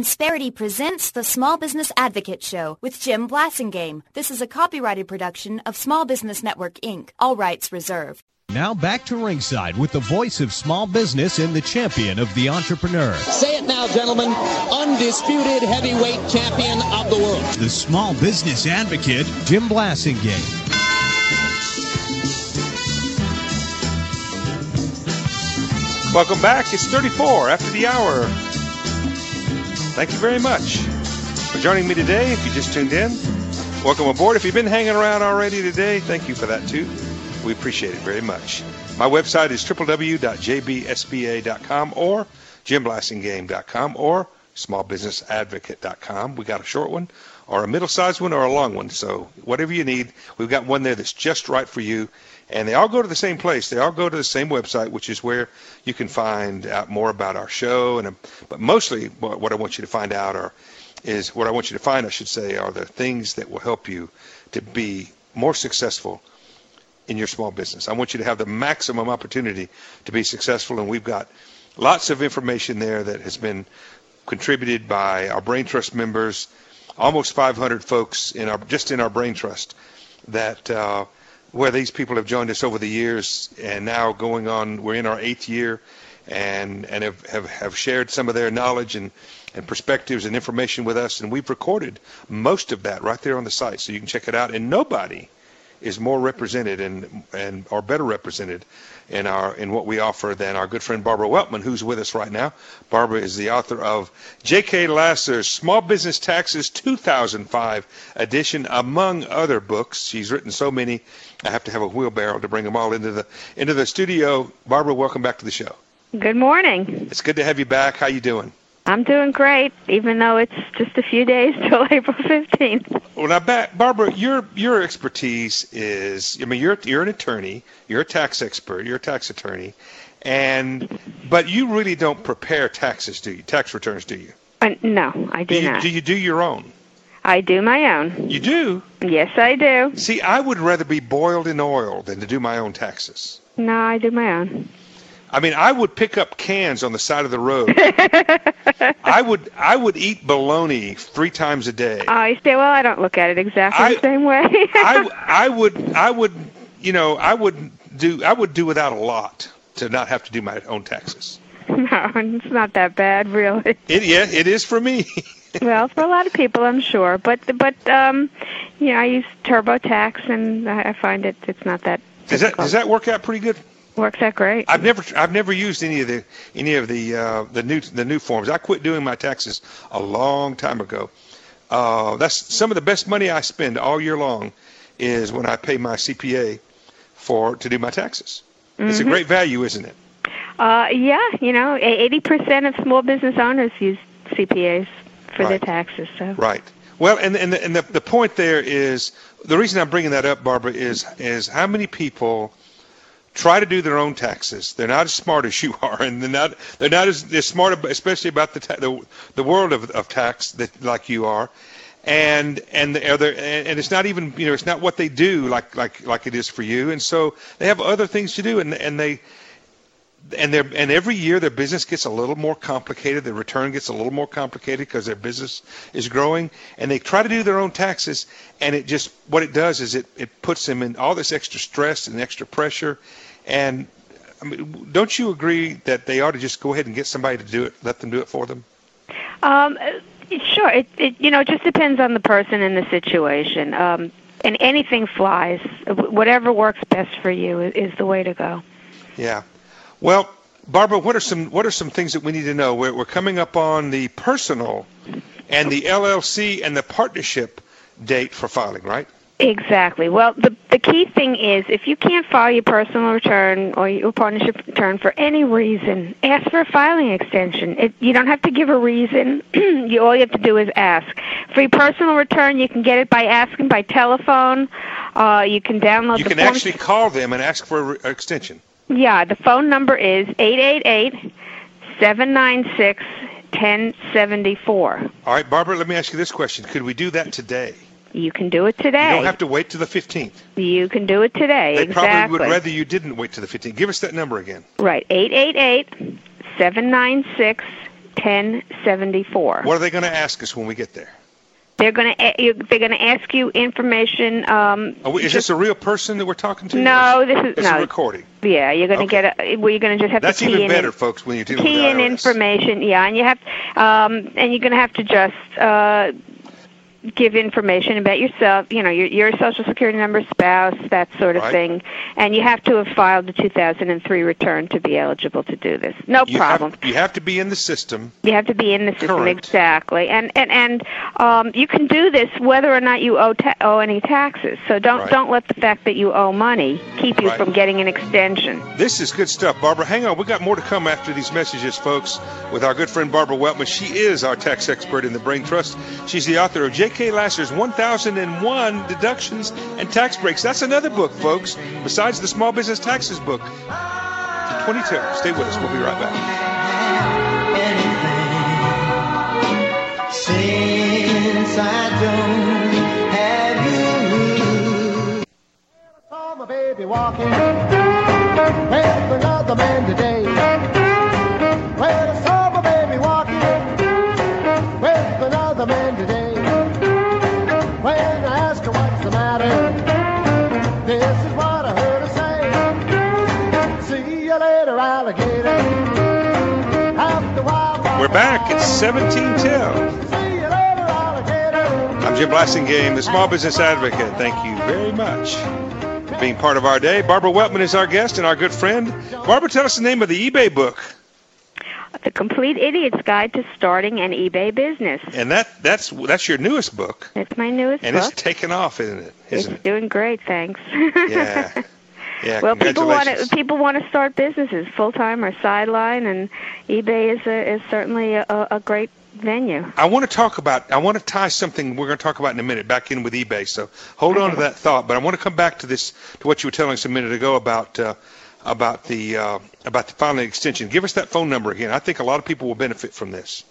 Insperity presents the Small Business Advocate Show with Jim Blasingame. This is a copyrighted production of Small Business Network, Inc., all rights reserved. Now back to ringside with the voice of small business and the champion of the entrepreneur. Say it now, gentlemen. Undisputed heavyweight champion of the world. The small business advocate, Jim Blasingame. Welcome back. It's 34 after the hour. Thank you very much for joining me today. If you just tuned in, welcome aboard. If you've been hanging around already today, thank you for that too. We appreciate it very much. My website is www.jbsba.com or jimblasingame.com or smallbusinessadvocate.com. We got a short one or a middle-sized one or a long one. So whatever you need, we've got one there that's just right for you. And they all go to the same place. They all go to the same website, which is where you can find out more about our show. But mostly what I want you to find out are the things that will help you to be more successful in your small business. I want you to have the maximum opportunity to be successful. And we've got lots of information there that has been contributed by our Brain Trust members, almost 500 folks in our Brain Trust that where these people have joined us over the years, and now we're in our 8th year, and have shared some of their knowledge and perspectives and information with us, and we've recorded most of that right there on the site, so you can check it out. And nobody is more represented and or better represented in what we offer than our good friend Barbara Weltman, who's with us right now. Barbara is the author of J.K. Lasser's Small Business Taxes 2005 edition, among other books. She's written so many, I have to have a wheelbarrow to bring them all into the studio. Barbara, welcome back to the show. Good morning. It's good to have you back. How you doing? I'm doing great, even though it's just a few days till April 15th. Well, now, Barbara, your expertise is, you're an attorney, you're a tax expert, you're a tax attorney, but you really don't prepare taxes, do you? Tax returns, do you? No, I do not. Do you do your own? I do my own. You do? Yes, I do. See, I would rather be boiled in oil than to do my own taxes. No, I do my own. I would pick up cans on the side of the road. I would eat bologna 3 times a day. Oh, you say, well, I don't look at it exactly the same way. I would do without a lot to not have to do my own taxes. No, it's not that bad, really. It is for me. Well, for a lot of people, I'm sure, but I use TurboTax, and I find it's not that. Does that work out pretty good? Works out great. I've never used any of the new forms. I quit doing my taxes a long time ago. That's some of the best money I spend all year long is when I pay my CPA to do my taxes. Mm-hmm. It's a great value, isn't it? Yeah. 80% of small business owners use CPAs for their taxes. So. Right. Well, and the point there is, the reason I'm bringing that up, Barbara, is how many people try to do their own taxes. They're not as smart as you are, and they're not as smart, especially about the world of tax like you are, and it's not even it's not what they do like it is for you, and so they have other things to do, and every year their business gets a little more complicated. Their return gets a little more complicated because their business is growing, and they try to do their own taxes, and what it does is it puts them in all this extra stress and extra pressure. And don't you agree that they ought to just go ahead and get somebody to do it, let them do it for them? Sure. It just depends on the person and the situation. And anything flies. Whatever works best for you is the way to go. Yeah. Well, Barbara, what are some things that we need to know? We're coming up on the personal and the LLC and the partnership date for filing, right? Exactly. Well, the key thing is if you can't file your personal return or your partnership return for any reason, ask for a filing extension. You don't have to give a reason. All you have to do is ask. For your personal return, you can get it by asking by telephone. You can download You can actually call them and ask for an extension. Yeah, the phone number is 888-796-1074. All right, Barbara, let me ask you this question. Could we do that today? You can do it today. You don't have to wait till the 15th. You can do it today, They probably would rather you didn't wait till the 15th. Give us that number again. Right, 888-796-1074. 1074. What are they going to ask us when we get there? They're going to ask you information. Is this a real person that we're talking to? No, it's a recording. Yeah, you're going to get you're going to just have That's to key even in better, folks, when you do key in information. Yeah, and you have and you're going to have to just give information about yourself, your Social Security number, spouse, that sort of thing. And you have to have filed the 2003 return to be eligible to do this. No problem. You have to be in the system. You have to be in the system, Correct. exactly. And you can do this whether or not you owe any taxes. So don't let the fact that you owe money keep you from getting an extension. This is good stuff, Barbara. Hang on. We got more to come after these messages, folks, with our good friend Barbara Weltman. She is our tax expert in the Brain Trust. She's the author of J.K. Lasser's 1001 Deductions and Tax Breaks. That's another book, folks, besides the Small Business Taxes book. 22. Stay with us. We'll be right back. Since I don't have you, I saw my baby walking with another man today. Well, I saw my baby walking with another man today. When I asked her what's the matter, this is what I heard her say. See you later, alligator. After a while, we're back. It's 17:10. see you later, alligator. I'm Jim Blassingame, the Small Business Advocate. Thank you very much for being part of our day. Barbara Weltman is our guest and our good friend. Barbara, tell us the name of the eBay book. The Complete Idiot's Guide to Starting an eBay Business. And that's your newest book. It's my newest and book. And it's taken off, isn't it? It's doing great, thanks. Yeah. Yeah, well, people want to start businesses full time or sideline, and eBay is certainly a great venue. I want to tie something we're going to talk about in a minute back in with eBay. So hold on to that thought. But I want to come back to what you were telling us a minute ago about the filing extension. Give us that phone number again. I think a lot of people will benefit from this.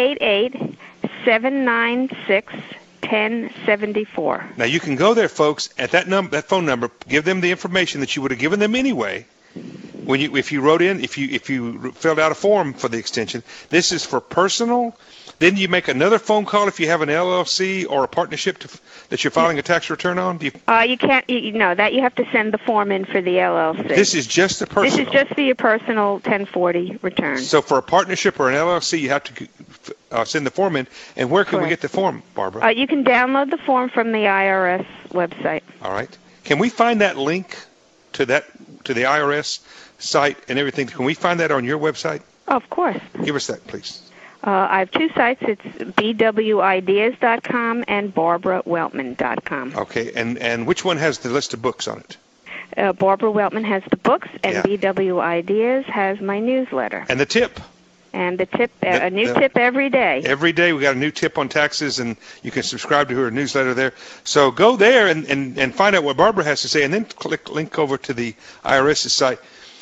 888-796-1074. Now you can go there, folks, at that phone number. Give them the information that you would have given them anyway. If you filled out a form for the extension. This is for personal. Then you make another phone call if you have an LLC or a partnership that you're filing a tax return on. You can't. That you have to send the form in for the LLC. This is just the personal. This is just for your personal 1040 return. So for a partnership or an LLC, you have to send the form in. And where can we get the form, Barbara? You can download the form from the IRS website. All right. Can we find that link to the IRS site and everything? Can we find that on your website? Oh, of course. Give us that, please. I have two sites. It's bwideas.com and barbaraweltman.com. Okay, and which one has the list of books on it? Barbara Weltman has the books, and BW Ideas has my newsletter. And the tip? And the tip, a new tip every day. Every day we got a new tip on taxes, and you can subscribe to her newsletter there. So go there and find out what Barbara has to say, and then link over to the IRS's site.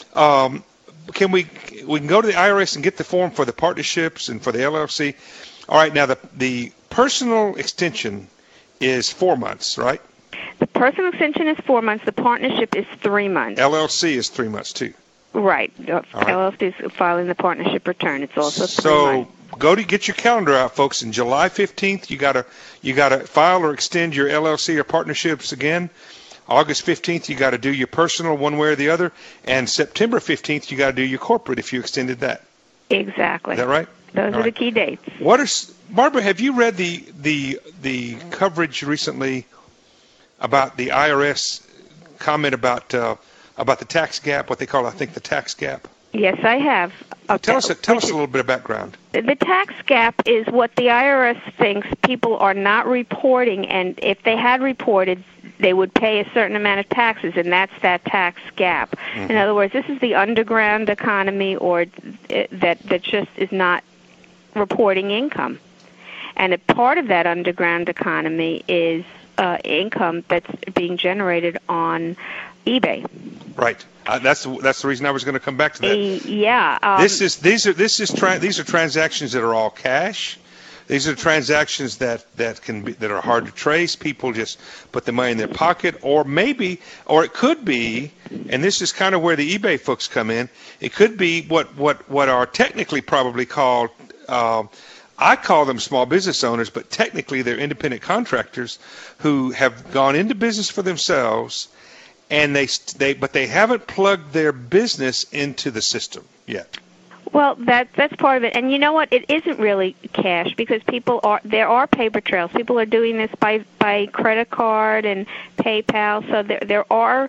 We can go to the IRS and get the form for the partnerships and for the LLC. All right, now the personal extension is 4 months, right? The personal extension is 4 months. The partnership is 3 months. LLC is 3 months too. Right. LLC is filing the partnership return. It's also 3 months. So go to get your calendar out, folks. And July 15th, you gotta file or extend your LLC or partnerships again. August 15th, you got to do your personal one way or the other, and September 15th, you got to do your corporate if you extended that. Exactly. Is that right? Those are the key dates. Barbara, have you read the coverage recently about the IRS comment about the tax gap, what they call, I think, the tax gap? Yes, I have. Tell us a little bit of background. The tax gap is what the IRS thinks people are not reporting, and if they had reported, they would pay a certain amount of taxes, and that's that tax gap. Mm-hmm. In other words, this is the underground economy, or that just is not reporting income. And a part of that underground economy is income that's being generated on eBay. Right. That's the reason I was going to come back to that. Yeah. These are transactions that are all cash. These are transactions that are hard to trace. People just put the money in their pocket, or it could be, and this is kind of where the eBay folks come in. It could be what are technically probably called I call them small business owners, but technically they're independent contractors who have gone into business for themselves, and but they haven't plugged their business into the system yet. Well, that's part of it. And you know what? It isn't really cash, because there are paper trails. People are doing this by credit card and PayPal. So there are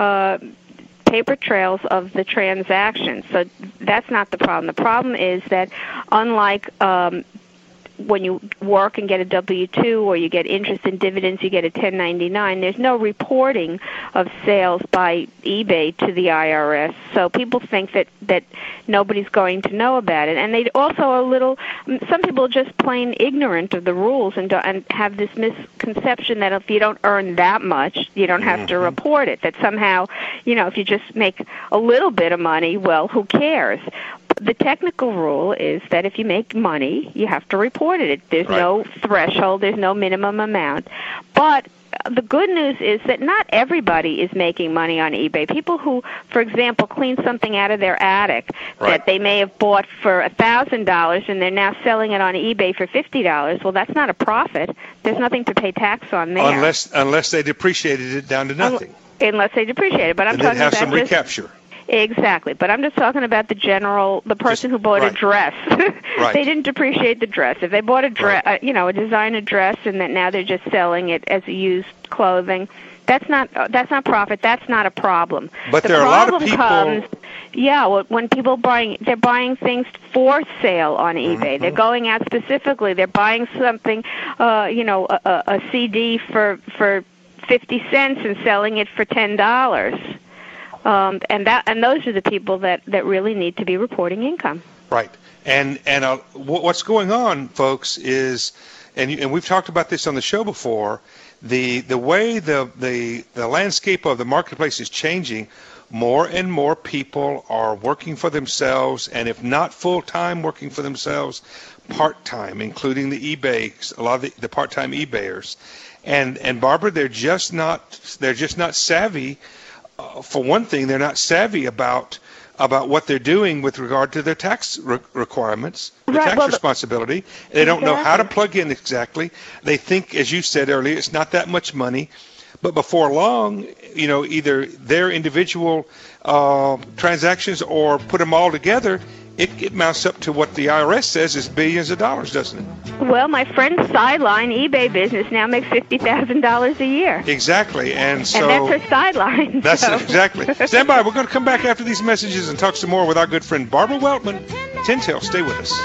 paper trails of the transactions. So that's not the problem. The problem is that unlike when you work and get a W-2 or you get interest and dividends, you get a 1099, there's no reporting of sales by eBay to the IRS. So people think that nobody's going to know about it. And they also are some people are just plain ignorant of the rules and have this misconception that if you don't earn that much, you don't have to report it, that somehow, if you just make a little bit of money, well, who cares? The technical rule is that if you make money, you have to report it. There's no threshold. There's no minimum amount. But the good news is that not everybody is making money on eBay. People who, for example, clean something out of their attic that they may have bought for $1,000 and they're now selling it on eBay for $50, well, that's not a profit. There's nothing to pay tax on there. Unless they depreciated it down to nothing. Unless they depreciate it. But I'm talking have about some recapture. Exactly, but I'm just talking about the person who bought a dress. They didn't depreciate the dress. If they bought a dress, a designer dress, and that now they're just selling it as used clothing, that's not profit. That's not a problem. But there are a lot of people. Comes, when people they're buying things for sale on eBay. They're going out specifically. They're buying something, a CD for 50 cents and selling it for $10. And those are the people that really need to be reporting income. Right. And what's going on, folks, is, and we've talked about this on the show before, the way the landscape of the marketplace is changing. More and more people are working for themselves, and if not full-time working for themselves, part-time, including the eBay, a lot of the part-time eBayers. And Barbara, they're just not savvy. For one thing, they're not savvy about what they're doing with regard to their tax requirements, responsibility. They don't know how to plug in exactly. They think, as you said earlier, it's not that much money. But before long, either their individual transactions or put them all together, it mounts up to what the IRS says is billions of dollars, doesn't it? Well, my friend's sideline eBay business now makes $50,000 a year. Exactly, and that's her sideline. That's it, exactly. Stand by. We're going to come back after these messages and talk some more with our good friend Barbara Weltman. Tintel, stay with us.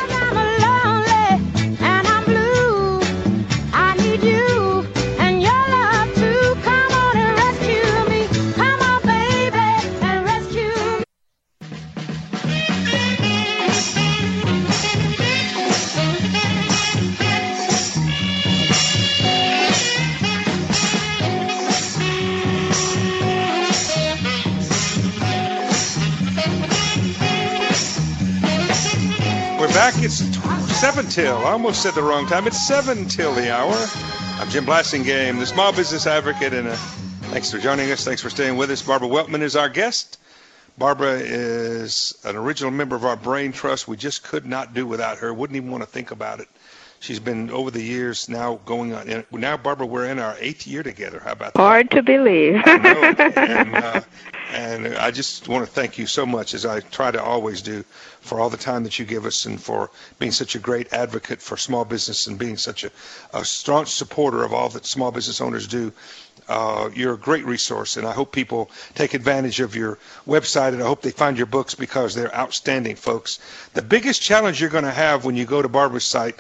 Back, it's 7 till. I almost said the wrong time. It's 7 till the hour. I'm Jim Blasingame, the small business advocate, and thanks for joining us. Thanks for staying with us. Barbara Weltman is our guest. Barbara is an original member of our Brain Trust. We just could not do without her. Wouldn't even want to think about it. She's been over the years now going on. Now, Barbara, we're in our 8th year together. How about that? Hard to believe. I know. And I just want to thank you so much, as I try to always do, for all the time that you give us and for being such a great advocate for small business and being such a strong supporter of all that small business owners do. You're a great resource, and I hope people take advantage of your website, and I hope they find your books, because they're outstanding, folks. The biggest challenge you're going to have when you go to Barbara's site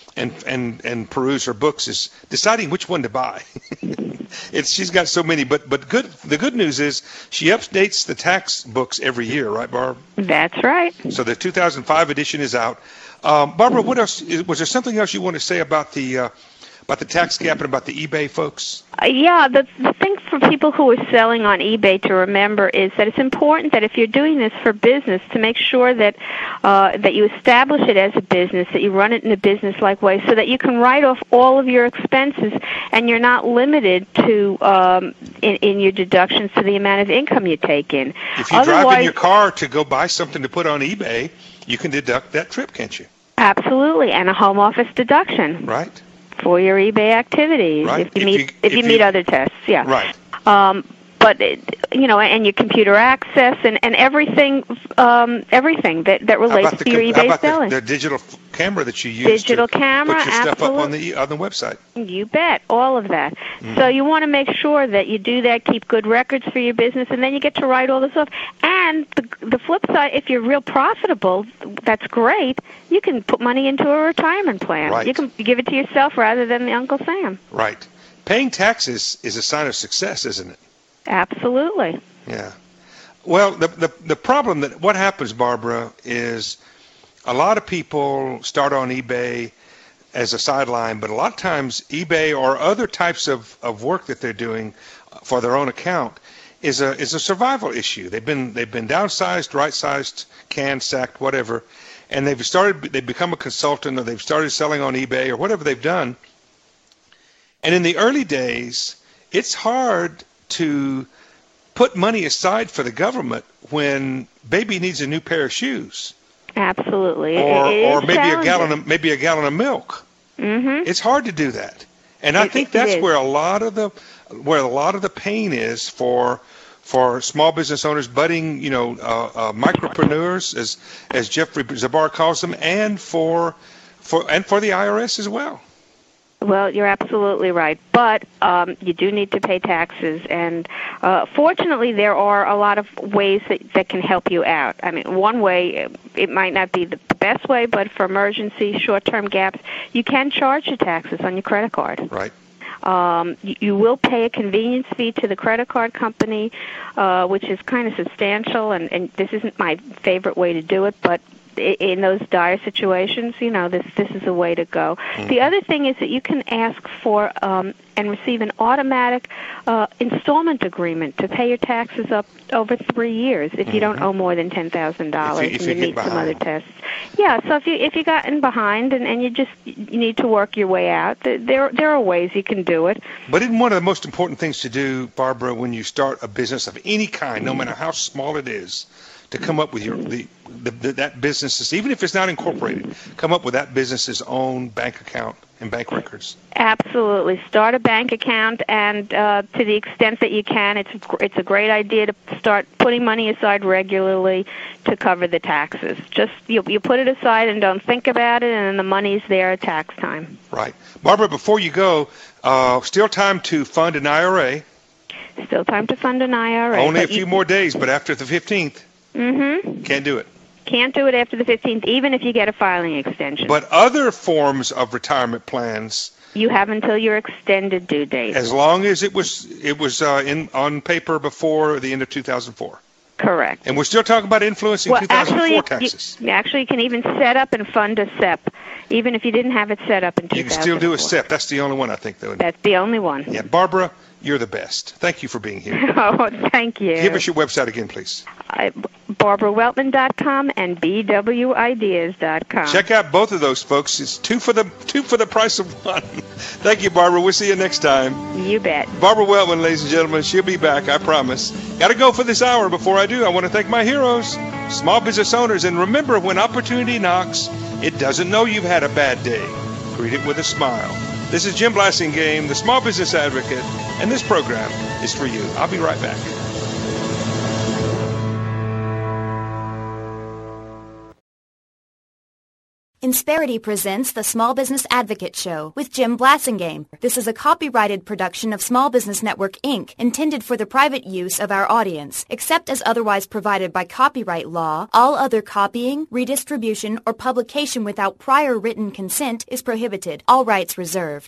and peruse her books is deciding which one to buy. She's got so many, but the good news is she updates the tax books every year, right, Barb? That's right. So the 2005 edition is out. Barbara, what else? Was there something else you want to say about the tax gap and about the eBay folks? The thing for people who are selling on eBay to remember is that it's important that if you're doing this for business, to make sure that you establish it as a business, that you run it in a business-like way, so that you can write off all of your expenses, and you're not limited to in your deductions to the amount of income you take in. If you drive in your car to go buy something to put on eBay, you can deduct that trip, can't you? Absolutely, and a home office deduction. Right. For your eBay activities. Right. If you meet other tests, yeah. Right. But and your computer access and everything that relates to your eBay selling. The digital camera that you use digital to camera, put your absolutely. stuff up on the website. You bet, all of that. So you want to make sure that you do that, keep good records for your business, and then you get to write all this off. And the flip side, if you're real profitable, that's great. You can put money into a retirement plan. Right. You can give it to yourself rather than the Uncle Sam. Right. Paying taxes is a sign of success, isn't it? Absolutely. Yeah. Well, the problem what happens, Barbara, is a lot of people start on eBay as a sideline, but a lot of times eBay or other types of work that they're doing for their own account is a survival issue. They've been downsized, right-sized, canned, sacked, whatever, and they've become a consultant, or they've started selling on eBay or whatever they've done. And in the early days, it's hard to put money aside for the government when baby needs a new pair of shoes. Absolutely. Or maybe a gallon of milk. Mm-hmm. It's hard to do that. And I think that's where a lot of the pain is for small business owners, budding, micropreneurs, as Jeffrey Zabar calls them, and for the IRS as well. Well, you're absolutely right, but you do need to pay taxes, and fortunately there are a lot of ways that can help you out. I mean, one way, it might not be the best way, but for emergency, short-term gaps, you can charge your taxes on your credit card. Right. You will pay a convenience fee to the credit card company, which is kind of substantial, and this isn't my favorite way to do it, but in those dire situations, this is a way to go. Mm-hmm. The other thing is that you can ask for and receive an automatic installment agreement to pay your taxes up over 3 years if you don't owe more than $10,000 and you meet some other tests. Yeah, so if you gotten behind and you need to work your way out, there are ways you can do it. But isn't one of the most important things to do, Barbara, when you start a business of any kind, no matter how small it is, to come up with that business's, even if it's not incorporated, come up with that business's own bank account and bank records? Absolutely. Start a bank account, and to the extent that you can, it's a great idea to start putting money aside regularly to cover the taxes. Just you put it aside and don't think about it, and then the money's there at tax time. Right. Barbara, before you go, still time to fund an IRA. Still time to fund an IRA. Only a few more days, but after the 15th. Mm-hmm. Can't do it. Can't do it after the 15th, even if you get a filing extension. But other forms of retirement plans, you have until your extended due date. As long as it was on paper before the end of 2004. Correct. And we're still talking about influencing 2004 taxes. You can even set up and fund a SEP, even if you didn't have it set up in 2004. You can still do a SEP. That's the only one, I think, though. That's the only one. Yeah, Barbara, you're the best. Thank you for being here. Oh, thank you. Give us your website again, please. BarbaraWeltman.com and BWIdeas.com. Check out both of those, folks. It's two for the price of one. Thank you, Barbara. We'll see you next time. You bet. Barbara Weltman, ladies and gentlemen. She'll be back, I promise. Got to go for this hour. Before I do, I want to thank my heroes, small business owners. And remember, when opportunity knocks, it doesn't know you've had a bad day. Greet it with a smile. This is Jim Blasingame, the Small Business Advocate, and this program is for you. I'll be right back. Insperity presents the Small Business Advocate Show with Jim Blasingame. This is a copyrighted production of Small Business Network, Inc., intended for the private use of our audience. Except as otherwise provided by copyright law, all other copying, redistribution, or publication without prior written consent is prohibited. All rights reserved.